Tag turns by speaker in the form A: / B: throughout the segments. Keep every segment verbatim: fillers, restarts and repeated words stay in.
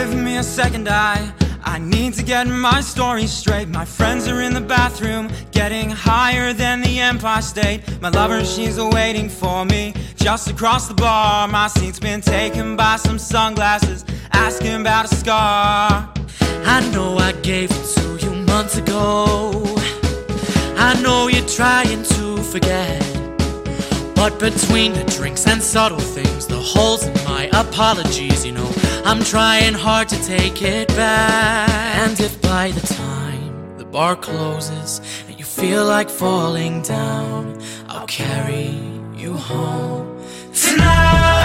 A: give me a second eye. I need to get my story straight. My friends are in the bathroom, getting higher than the Empire State. My lover, she's waiting for me just across the bar. My seat's been taken by some sunglasses, asking about a scar.
B: I know I gave it to you months ago. I know you're trying to forget, but between the drinks and subtle things, the holes in my apologies, you know, I'm trying hard to take it back. And if by the time the bar closes and you feel like falling down, I'll carry you home tonight.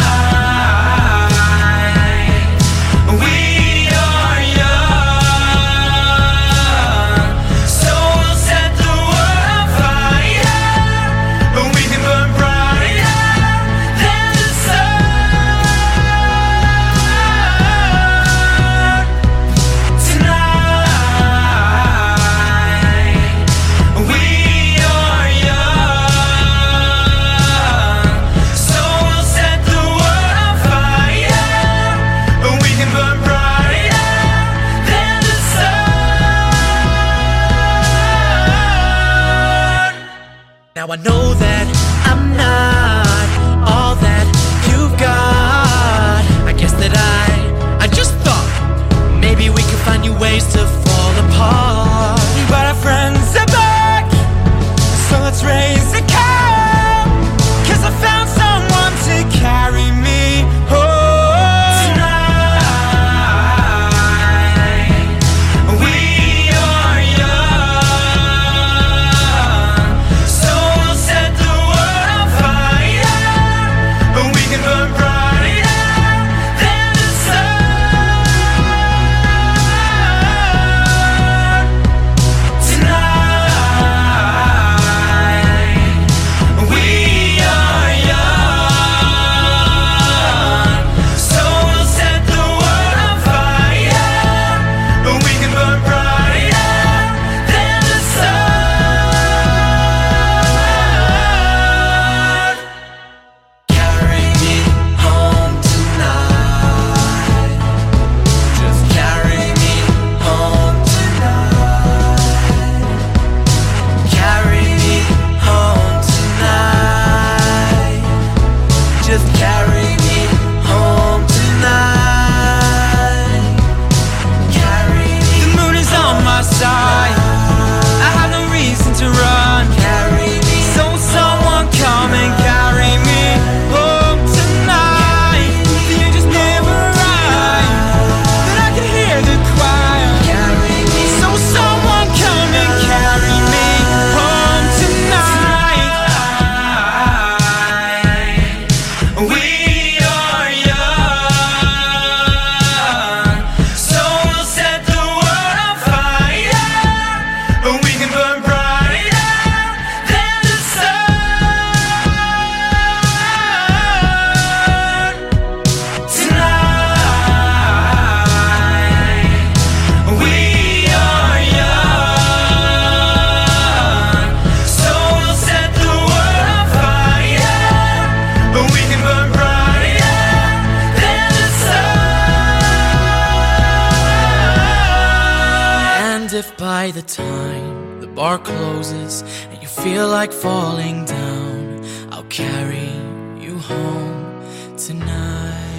B: We are young, so we'll set the world on fire. We can burn brighter than the sun. Tonight, we are young, so we'll set the world on fire. We can burn brighter than the sun. Now I know that I'm not all that you've got. I guess that I, I just thought maybe we could find new ways to fall apart.
A: But our friends are back, so let's raise a cup, 'cause I found someone to carry me home.
B: Tonight, we are young, so we'll set the world on fire. We can burn brighter than the sun. Tonight, we are young, so we'll set the world on fire. We can burn brighter than the sun. Carry me home tonight. Just carry me home tonight. Carry me home tonight. Just carry me home tonight. Carry me.
A: The moon is on my side, I have no reason to run.
B: Carry me.
A: So someone come and carry me home tonight. The angels never arrive, but I can hear the choir.
B: Carry me.
A: So someone come and carry me home tonight.
B: We are young, so we'll set the world on fire. We can burn brighter than the sun. Tonight, we are young, so we'll set the world on fire. We can burn brighter than the sun. And if by the time the bar closes and you feel like falling down, I'll carry you home tonight.